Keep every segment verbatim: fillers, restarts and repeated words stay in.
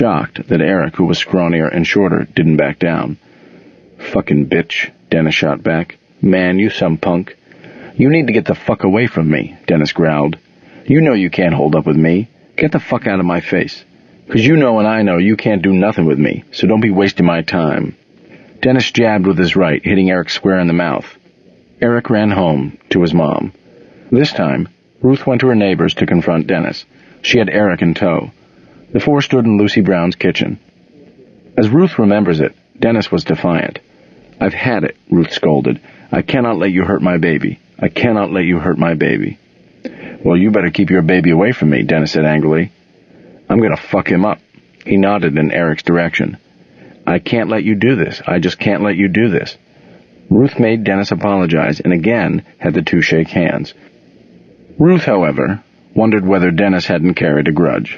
shocked that Eric, who was scrawnier and shorter, didn't back down. "Fucking bitch," Dennis shot back. "Man, you some punk." "You need to get the fuck away from me," Dennis growled. "You know you can't hold up with me. Get the fuck out of my face. 'Cause you know and I know you can't do nothing with me, so don't be wasting my time." Dennis jabbed with his right, hitting Eric square in the mouth. Eric ran home to his mom. This time, Ruth went to her neighbors to confront Dennis. She had Eric in tow. The four stood in Lucy Brown's kitchen. As Ruth remembers it, Dennis was defiant. "I've had it," Ruth scolded. "I cannot let you hurt my baby. I cannot let you hurt my baby." "Well, you better keep your baby away from me," Dennis said angrily. "I'm going to fuck him up." He nodded in Eric's direction. "I can't let you do this. I just can't let you do this." Ruth made Dennis apologize and again had the two shake hands. Ruth, however, wondered whether Dennis hadn't carried a grudge.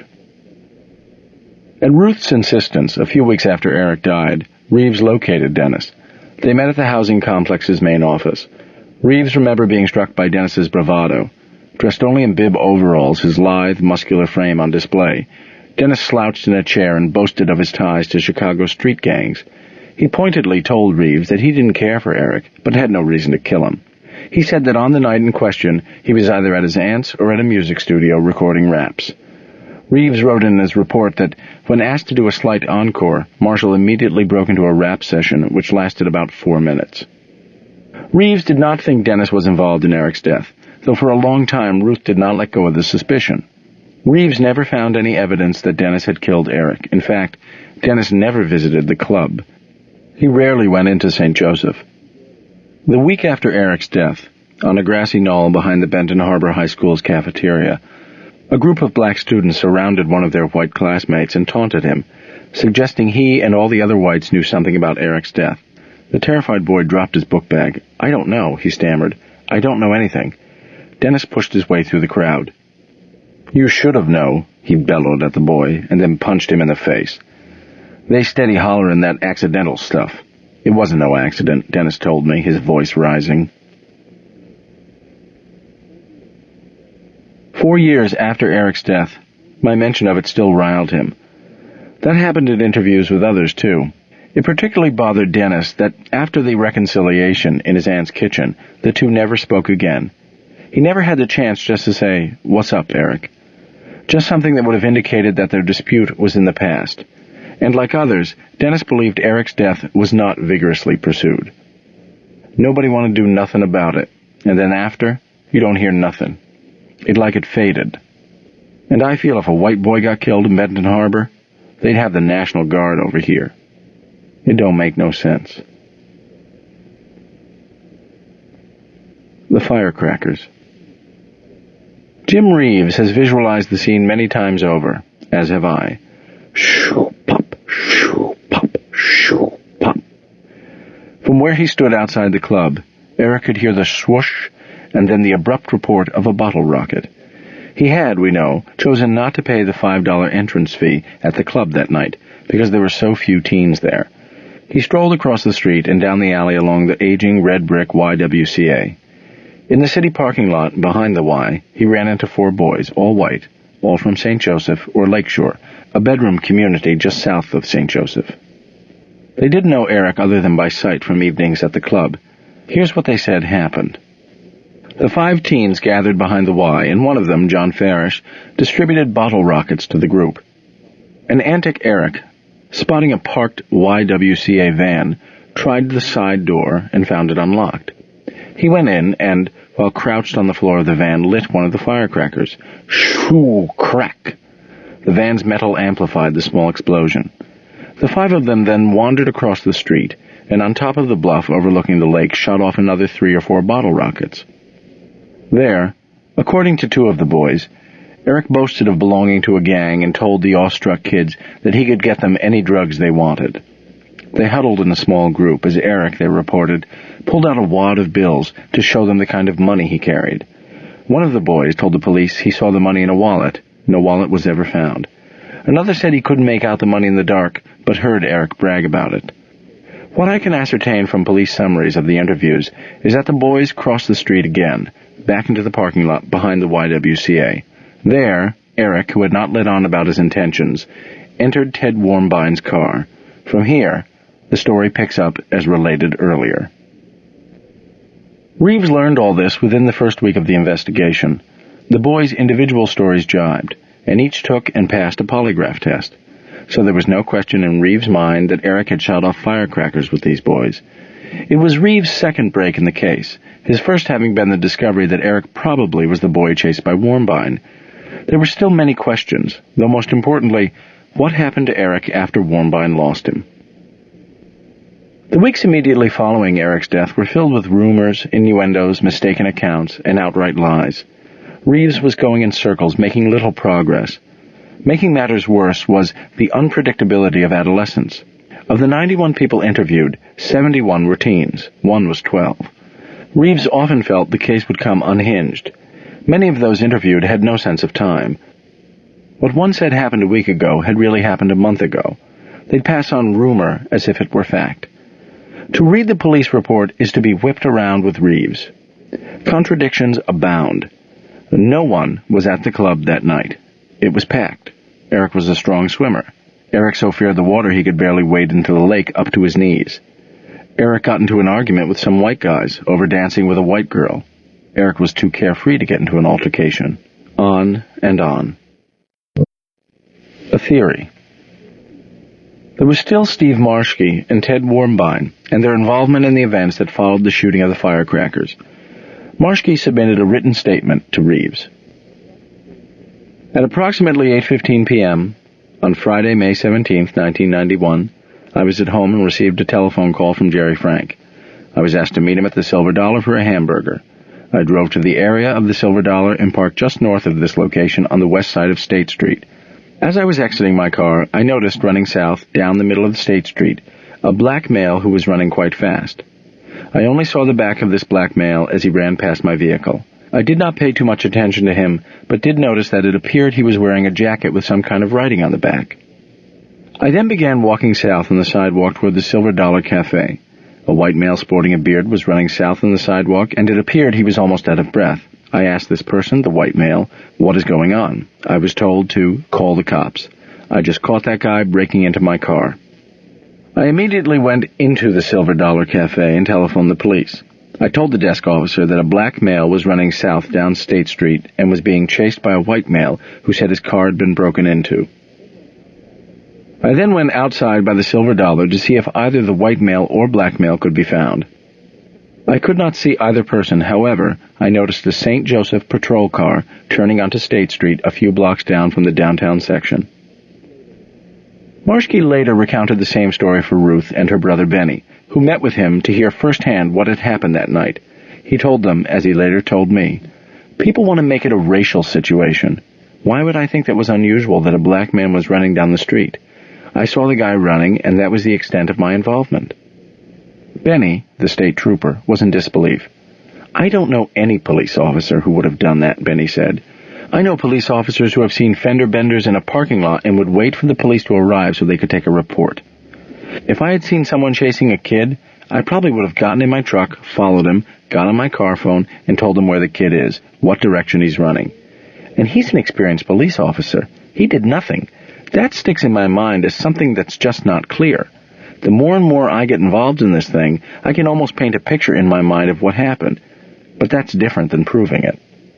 At Ruth's insistence, a few weeks after Eric died, Reeves located Dennis. They met at the housing complex's main office. Reeves remembered being struck by Dennis's bravado. Dressed only in bib overalls, his lithe, muscular frame on display, Dennis slouched in a chair and boasted of his ties to Chicago street gangs. He pointedly told Reeves that he didn't care for Eric, but had no reason to kill him. He said that on the night in question, he was either at his aunt's or at a music studio recording raps. Reeves wrote in his report that, when asked to do a slight encore, Marshall immediately broke into a rap session, which lasted about four minutes. Reeves did not think Dennis was involved in Eric's death, though for a long time Ruth did not let go of the suspicion. Reeves never found any evidence that Dennis had killed Eric. In fact, Dennis never visited the club. He rarely went into Saint Joseph. The week after Eric's death, on a grassy knoll behind the Benton Harbor High School's cafeteria, a group of black students surrounded one of their white classmates and taunted him, suggesting he and all the other whites knew something about Eric's death. The terrified boy dropped his book bag. "I don't know," he stammered. "I don't know anything." Dennis pushed his way through the crowd. "You should have known," he bellowed at the boy, and then punched him in the face. "They steady hollerin' that accidental stuff." "It wasn't no accident," Dennis told me, his voice rising. Four years after Eric's death, my mention of it still riled him. That happened in interviews with others, too. It particularly bothered Dennis that after the reconciliation in his aunt's kitchen, the two never spoke again. He never had the chance just to say, "What's up, Eric?" Just something that would have indicated that their dispute was in the past. And like others, Dennis believed Eric's death was not vigorously pursued. Nobody wanted to do nothing about it, and then after, you don't hear nothing. It like it faded. And I feel if a white boy got killed in Benton Harbor, they'd have the National Guard over here. It don't make no sense. The firecrackers. Jim Reeves has visualized the scene many times over, as have I. Shoo, pop, shoo, pop, shoo, pop. From where he stood outside the club, Eric could hear the swoosh and then the abrupt report of a bottle rocket. He had, we know, chosen not to pay the five dollar entrance fee at the club that night because there were so few teens there. He strolled across the street and down the alley along the aging red-brick Y W C A. In the city parking lot behind the Y, he ran into four boys, all white, all from Saint Joseph or Lakeshore, a bedroom community just south of Saint Joseph. They didn't know Eric other than by sight from evenings at the club. Here's what they said happened. The five teens gathered behind the Y, and one of them, John Farish, distributed bottle rockets to the group. An antic Eric, spotting a parked Y W C A van, tried the side door and found it unlocked. He went in and, while crouched on the floor of the van, lit one of the firecrackers. Shoo! Crack! The van's metal amplified the small explosion. The five of them then wandered across the street, and on top of the bluff overlooking the lake shot off another three or four bottle rockets. There, according to two of the boys, Eric boasted of belonging to a gang and told the awestruck kids that he could get them any drugs they wanted. They huddled in a small group as Eric, they reported, pulled out a wad of bills to show them the kind of money he carried. One of the boys told the police he saw the money in a wallet. No wallet was ever found. Another said he couldn't make out the money in the dark, but heard Eric brag about it. What I can ascertain from police summaries of the interviews is that the boys crossed the street again, back into the parking lot behind the Y W C A. There, Eric, who had not let on about his intentions, entered Ted Warmbine's car. From here, the story picks up as related earlier. Reeves learned all this within the first week of the investigation. The boys' individual stories jibed, and each took and passed a polygraph test. So there was no question in Reeves' mind that Eric had shot off firecrackers with these boys. It was Reeves' second break in the case, his first having been the discovery that Eric probably was the boy chased by Warmbine. There were still many questions, though most importantly, what happened to Eric after Warmbine lost him? The weeks immediately following Eric's death were filled with rumors, innuendos, mistaken accounts, and outright lies. Reeves was going in circles, making little progress. Making matters worse was the unpredictability of adolescence. Of the ninety-one people interviewed, seventy-one were teens. One was twelve. Reeves often felt the case would come unhinged. Many of those interviewed had no sense of time. What one said happened a week ago had really happened a month ago. They'd pass on rumor as if it were fact. To read the police report is to be whipped around with Reeves. Contradictions abound. No one was at the club that night. It was packed. Eric was a strong swimmer. Eric so feared the water he could barely wade into the lake up to his knees. Eric got into an argument with some white guys over dancing with a white girl. Eric was too carefree to get into an altercation. On and on. A theory. There was still Steve Marschke and Ted Warmbine, and their involvement in the events that followed the shooting of the firecrackers. Marschke submitted a written statement to Reeves. At approximately eight fifteen p.m., on Friday, May seventeenth, nineteen ninety-one, I was at home and received a telephone call from Jerry Frank. I was asked to meet him at the Silver Dollar for a hamburger. I drove to the area of the Silver Dollar and parked just north of this location on the west side of State Street. As I was exiting my car, I noticed running south down the middle of State Street a black male who was running quite fast. I only saw the back of this black male as he ran past my vehicle. I did not pay too much attention to him, but did notice that it appeared he was wearing a jacket with some kind of writing on the back. I then began walking south on the sidewalk toward the Silver Dollar Cafe. A white male sporting a beard was running south on the sidewalk, and it appeared he was almost out of breath. I asked this person, the white male, what is going on? I was told to call the cops. I just caught that guy breaking into my car. I immediately went into the Silver Dollar Cafe and telephoned the police. I told the desk officer that a black male was running south down State Street and was being chased by a white male who said his car had been broken into. I then went outside by the Silver Dollar to see if either the white male or black male could be found. I could not see either person. However, I noticed a Saint Joseph patrol car turning onto State Street a few blocks down from the downtown section. Marschke later recounted the same story for Ruth and her brother Benny, who met with him to hear firsthand what had happened that night. He told them, as he later told me, "People want to make it a racial situation. Why would I think that was unusual that a black man was running down the street? I saw the guy running, and that was the extent of my involvement." Benny, the state trooper, was in disbelief. "I don't know any police officer who would have done that," Benny said. "I know police officers who have seen fender benders in a parking lot and would wait for the police to arrive so they could take a report. If I had seen someone chasing a kid, I probably would have gotten in my truck, followed him, got on my car phone, and told him where the kid is, what direction he's running. And he's an experienced police officer. He did nothing. That sticks in my mind as something that's just not clear. The more and more I get involved in this thing, I can almost paint a picture in my mind of what happened. But that's different than proving it."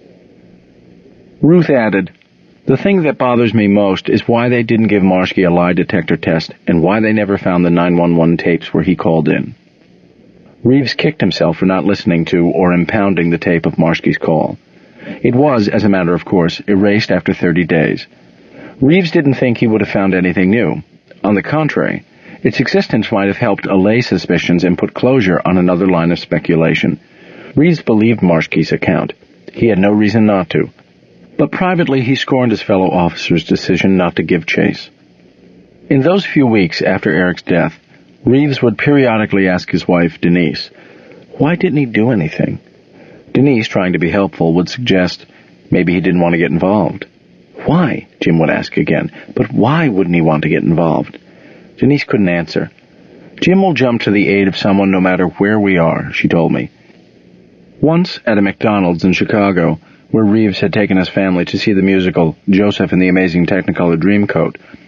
Ruth added, "The thing that bothers me most is why they didn't give Marschke a lie detector test and why they never found the nine one one tapes where he called in." Reeves kicked himself for not listening to or impounding the tape of Marschke's call. It was, as a matter of course, erased after thirty days. Reeves didn't think he would have found anything new. On the contrary, its existence might have helped allay suspicions and put closure on another line of speculation. Reeves believed Marschke's account. He had no reason not to. But privately he scorned his fellow officer's decision not to give chase. In those few weeks after Eric's death, Reeves would periodically ask his wife, Denise, why didn't he do anything? Denise, trying to be helpful, would suggest maybe he didn't want to get involved. Why? Jim would ask again. But why wouldn't he want to get involved? Denise couldn't answer. Jim will jump to the aid of someone no matter where we are, she told me. Once, at a McDonald's in Chicago, where Reeves had taken his family to see the musical Joseph and the Amazing Technicolor Dreamcoat,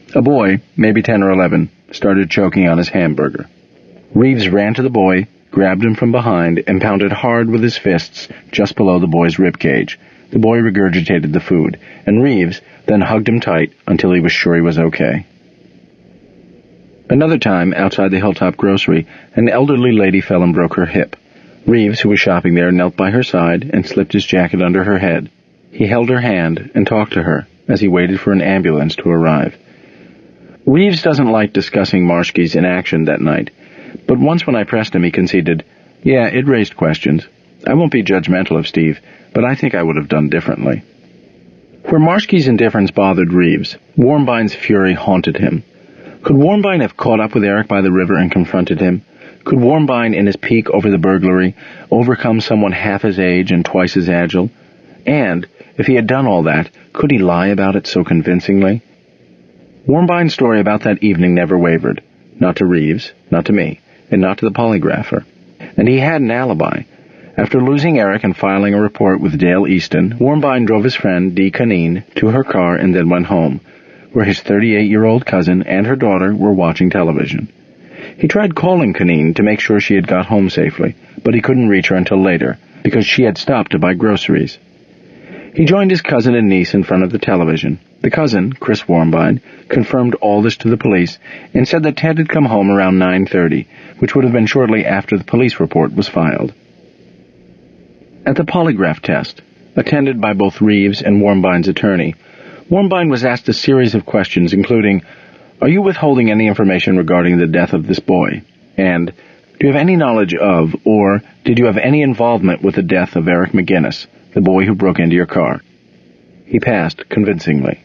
A boy, maybe ten or eleven, started choking on his hamburger. Reeves ran to the boy, grabbed him from behind, and pounded hard with his fists just below the boy's rib cage. The boy regurgitated the food, and Reeves then hugged him tight until he was sure he was okay. Another time, outside the Hilltop Grocery, an elderly lady fell and broke her hip. Reeves, who was shopping there, knelt by her side and slipped his jacket under her head. He held her hand and talked to her as he waited for an ambulance to arrive. Reeves doesn't like discussing Marshke's inaction that night, but once when I pressed him, he conceded, "Yeah, it raised questions. I won't be judgmental of Steve, but I think I would have done differently." Where Marshke's indifference bothered Reeves, Warmbine's fury haunted him. Could Warmbine have caught up with Eric by the river and confronted him? Could Warmbine, in his pique over the burglary, overcome someone half his age and twice as agile? And, if he had done all that, could he lie about it so convincingly? Warmbine's story about that evening never wavered. Not to Reeves, not to me, and not to the polygrapher. And he had an alibi. After losing Eric and filing a report with Dale Easton, Warmbine drove his friend, Dee Canine, to her car and then went home, where his thirty-eight-year-old cousin and her daughter were watching television. He tried calling Canine to make sure she had got home safely, but he couldn't reach her until later, because she had stopped to buy groceries. He joined his cousin and niece in front of the television. The cousin, Chris Warmbine, confirmed all this to the police and said that Ted had come home around nine thirty, which would have been shortly after the police report was filed. At the polygraph test, attended by both Reeves and Warmbine's attorney, Warmbine was asked a series of questions, including, "Are you withholding any information regarding the death of this boy?" And, "Do you have any knowledge of, or did you have any involvement with the death of Eric McGinnis, the boy who broke into your car?" He passed convincingly.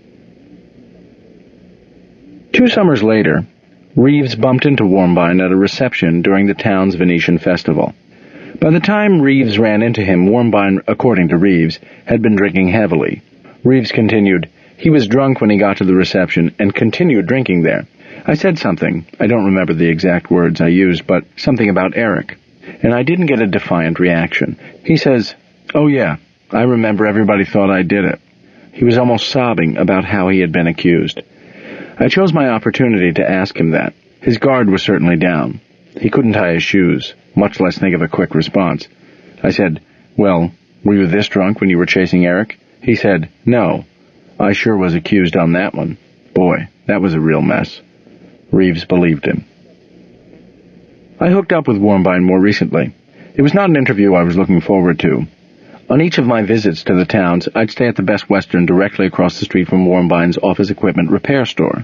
Two summers later, Reeves bumped into Warmbine at a reception during the town's Venetian festival. By the time Reeves ran into him, Warmbine, according to Reeves, had been drinking heavily. Reeves continued, "He was drunk when he got to the reception and continued drinking there. I said something, I don't remember the exact words I used, but something about Eric, and I didn't get a defiant reaction. He says, 'Oh yeah, I remember everybody thought I did it.' He was almost sobbing about how he had been accused. I chose my opportunity to ask him that. His guard was certainly down. He couldn't tie his shoes, much less think of a quick response. I said, 'Well, were you this drunk when you were chasing Eric?' He said, 'No. I sure was accused on that one. Boy, that was a real mess.'" Reeves believed him. I hooked up with Warmbine more recently. It was not an interview I was looking forward to. On each of my visits to the towns, I'd stay at the Best Western directly across the street from Warmbine's office equipment repair store.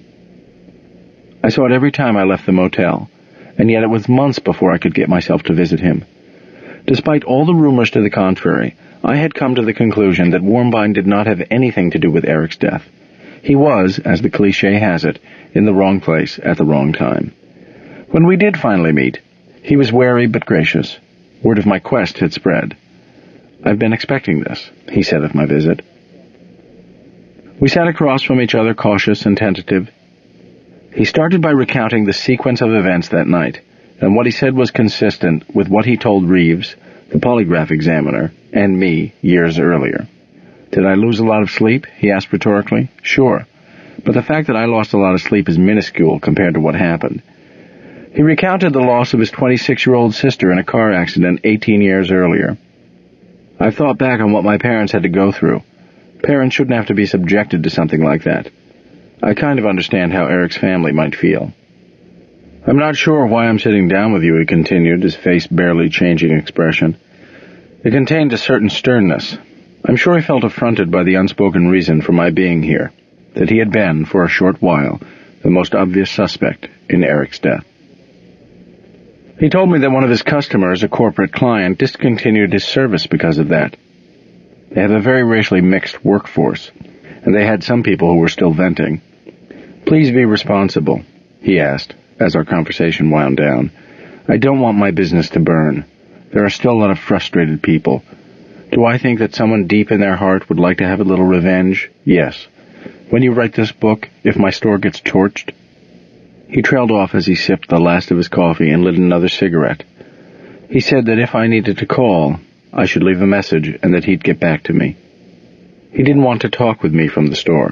I saw it every time I left the motel, and yet it was months before I could get myself to visit him. Despite all the rumors to the contrary, I had come to the conclusion that Warmbine did not have anything to do with Eric's death. He was, as the cliché has it, in the wrong place at the wrong time. When we did finally meet, he was wary but gracious. Word of my quest had spread. "I've been expecting this," he said of my visit. We sat across from each other, cautious and tentative. He started by recounting the sequence of events that night, and what he said was consistent with what he told Reeves, the polygraph examiner, and me years earlier. "Did I lose a lot of sleep?" he asked rhetorically. "Sure, but the fact that I lost a lot of sleep is minuscule compared to what happened." He recounted the loss of his twenty-six-year-old sister in a car accident eighteen years earlier. "I've thought back on what my parents had to go through. Parents shouldn't have to be subjected to something like that. I kind of understand how Eric's family might feel." "I'm not sure why I'm sitting down with you," he continued, his face barely changing expression. It contained a certain sternness. I'm sure he felt affronted by the unspoken reason for my being here, that he had been, for a short while, the most obvious suspect in Eric's death. He told me that one of his customers, a corporate client, discontinued his service because of that. They have a very racially mixed workforce, and they had some people who were still venting. "Please be responsible," he asked, as our conversation wound down. "I don't want my business to burn. There are still a lot of frustrated people. Do I think that someone deep in their heart would like to have a little revenge? Yes. When you write this book, if my store gets torched..." He trailed off as he sipped the last of his coffee and lit another cigarette. He said that if I needed to call, I should leave a message and that he'd get back to me. He didn't want to talk with me from the store,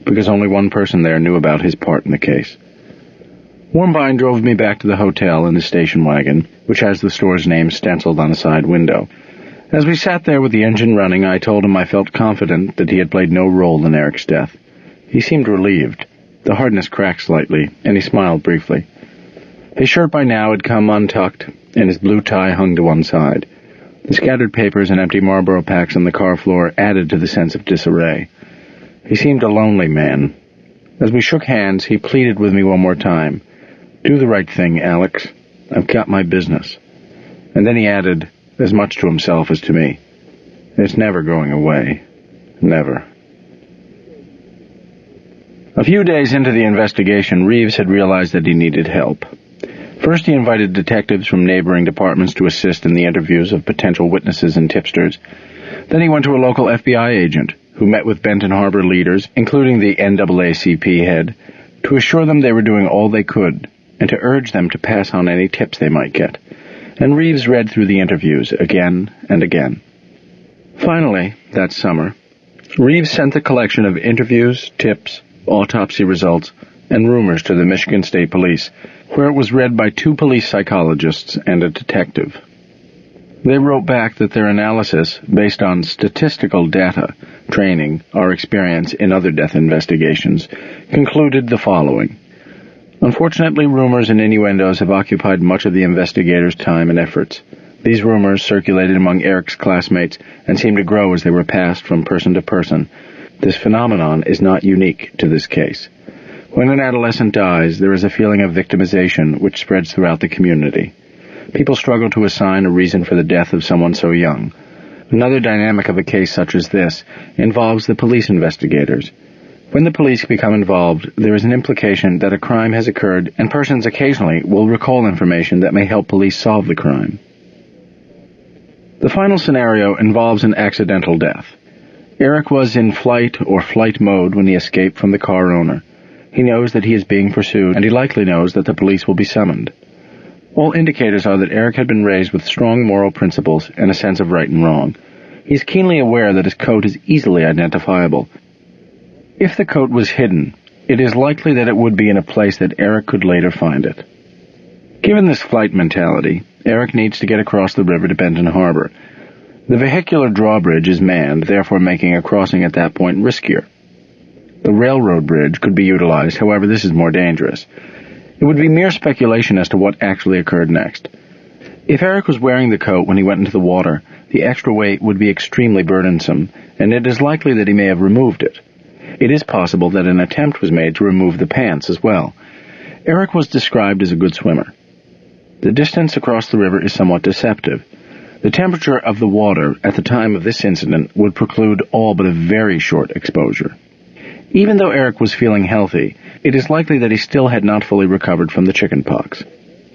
because only one person there knew about his part in the case. Warmbine drove me back to the hotel in his station wagon, which has the store's name stenciled on a side window. As we sat there with the engine running, I told him I felt confident that he had played no role in Eric's death. He seemed relieved. The hardness cracked slightly, and he smiled briefly. His shirt by now had come untucked, and his blue tie hung to one side. The scattered papers and empty Marlboro packs on the car floor added to the sense of disarray. He seemed a lonely man. As we shook hands, he pleaded with me one more time. "Do the right thing, Alex. I've got my business." And then he added, as much to himself as to me, "It's never going away. Never." A few days into the investigation, Reeves had realized that he needed help. First, he invited detectives from neighboring departments to assist in the interviews of potential witnesses and tipsters. Then he went to a local F B I agent, who met with Benton Harbor leaders, including the N double A C P head, to assure them they were doing all they could, and to urge them to pass on any tips they might get. And Reeves read through the interviews again and again. Finally, that summer, Reeves sent a collection of interviews, tips, autopsy results, and rumors to the Michigan State Police, where it was read by two police psychologists and a detective. They wrote back that their analysis, based on statistical data, training, or experience in other death investigations, concluded the following. Unfortunately, rumors and innuendos have occupied much of the investigators' time and efforts. These rumors circulated among Eric's classmates and seemed to grow as they were passed from person to person. This phenomenon is not unique to this case. When an adolescent dies, there is a feeling of victimization which spreads throughout the community. People struggle to assign a reason for the death of someone so young. Another dynamic of a case such as this involves the police investigators. When the police become involved, there is an implication that a crime has occurred, and persons occasionally will recall information that may help police solve the crime. The final scenario involves an accidental death. Eric was in flight or flight mode when he escaped from the car owner. He knows that he is being pursued, and he likely knows that the police will be summoned. All indicators are that Eric had been raised with strong moral principles and a sense of right and wrong. He is keenly aware that his coat is easily identifiable. If the coat was hidden, it is likely that it would be in a place that Eric could later find it. Given this flight mentality, Eric needs to get across the river to Benton Harbor. The vehicular drawbridge is manned, therefore making a crossing at that point riskier. The railroad bridge could be utilized, however, this is more dangerous. It would be mere speculation as to what actually occurred next. If Eric was wearing the coat when he went into the water, the extra weight would be extremely burdensome, and it is likely that he may have removed it. It is possible that an attempt was made to remove the pants as well. Eric was described as a good swimmer. The distance across the river is somewhat deceptive. The temperature of the water at the time of this incident would preclude all but a very short exposure. Even though Eric was feeling healthy, it is likely that he still had not fully recovered from the chicken pox.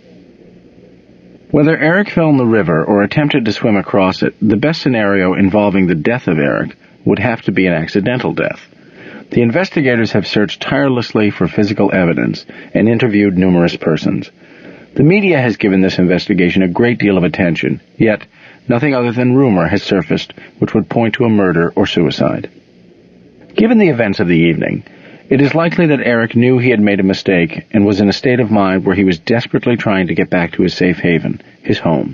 Whether Eric fell in the river or attempted to swim across it, the best scenario involving the death of Eric would have to be an accidental death. The investigators have searched tirelessly for physical evidence and interviewed numerous persons. The media has given this investigation a great deal of attention, yet nothing other than rumor has surfaced which would point to a murder or suicide. Given the events of the evening, it is likely that Eric knew he had made a mistake and was in a state of mind where he was desperately trying to get back to his safe haven, his home.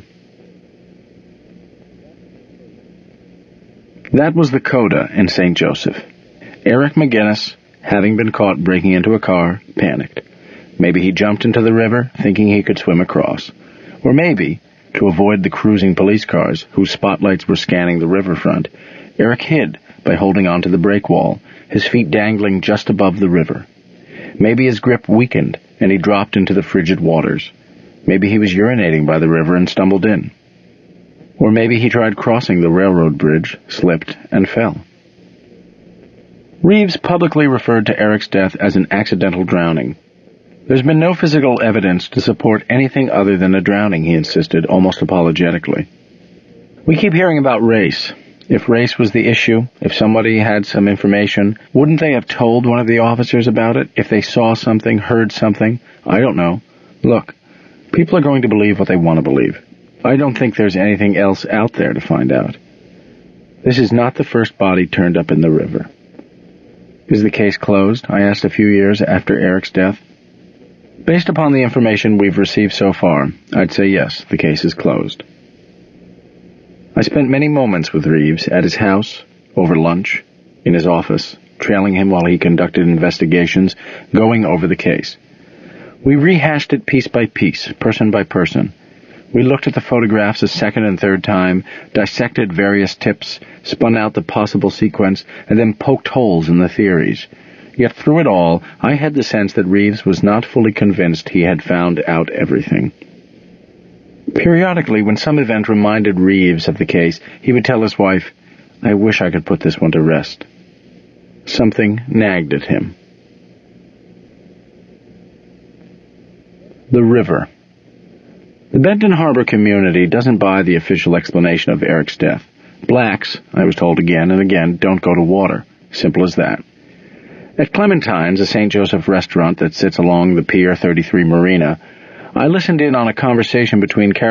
That was the coda in Saint Joseph. Eric McGinnis, having been caught breaking into a car, panicked. Maybe he jumped into the river, thinking he could swim across. Or maybe, to avoid the cruising police cars, whose spotlights were scanning the riverfront, Eric hid by holding onto the break wall, his feet dangling just above the river. Maybe his grip weakened, and he dropped into the frigid waters. Maybe he was urinating by the river and stumbled in. Or maybe he tried crossing the railroad bridge, slipped, and fell. Reeves publicly referred to Eric's death as an accidental drowning. There's been no physical evidence to support anything other than a drowning, he insisted, almost apologetically. We keep hearing about race. If race was the issue, if somebody had some information, wouldn't they have told one of the officers about it? If they saw something, heard something? I don't know. Look, people are going to believe what they want to believe. I don't think there's anything else out there to find out. This is not the first body turned up in the river. Is the case closed? I asked a few years after Eric's death. Based upon the information we've received so far, I'd say yes, the case is closed. I spent many moments with Reeves at his house, over lunch, in his office, trailing him while he conducted investigations, going over the case. We rehashed it piece by piece, person by person. We looked at the photographs a second and third time, dissected various tips, spun out the possible sequence, and then poked holes in the theories. Yet through it all, I had the sense that Reeves was not fully convinced he had found out everything. Periodically, when some event reminded Reeves of the case, he would tell his wife, "I wish I could put this one to rest." Something nagged at him. The river. The Benton Harbor community doesn't buy the official explanation of Eric's death. Blacks, I was told again and again, don't go to water. Simple as that. At Clementine's, a Saint Joseph restaurant that sits along the Pier thirty-three Marina, I listened in on a conversation between Carol